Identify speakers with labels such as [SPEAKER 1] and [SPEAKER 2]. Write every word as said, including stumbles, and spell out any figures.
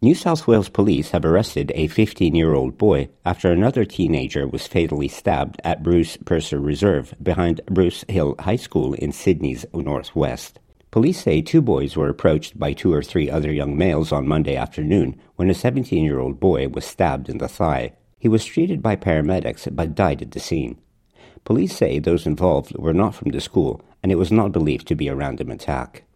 [SPEAKER 1] New South Wales police have arrested a fifteen-year-old boy after another teenager was fatally stabbed at Bruce Purser Reserve behind Bruce Hill High School in Sydney's northwest. Police say two boys were approached by two or three other young males on Monday afternoon when a seventeen-year-old boy was stabbed in the thigh. He was treated by paramedics but died at the scene. Police say those involved were not from the school and it was not believed to be a random attack.